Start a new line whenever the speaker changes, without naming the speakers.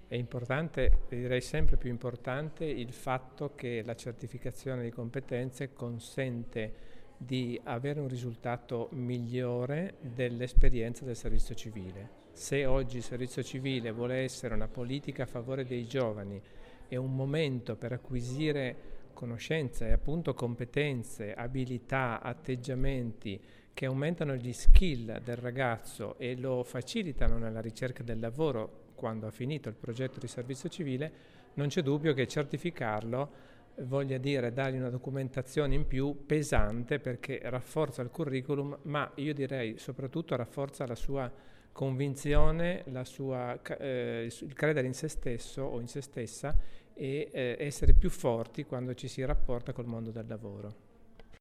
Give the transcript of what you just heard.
È importante, direi sempre più importante, il fatto che la certificazione di competenze consente di avere un risultato migliore dell'esperienza del servizio civile. Se oggi il servizio civile vuole essere una politica a favore dei giovani e un momento per acquisire conoscenze e appunto competenze, abilità, atteggiamenti che aumentano gli skill del ragazzo e lo facilitano nella ricerca del lavoro quando ha finito il progetto di servizio civile, non c'è dubbio che certificarlo voglia dire dargli una documentazione in più pesante, perché rafforza il curriculum, ma io direi soprattutto rafforza la sua convinzione, il credere in se stesso o in se stessa e essere più forti quando ci si rapporta col mondo del lavoro.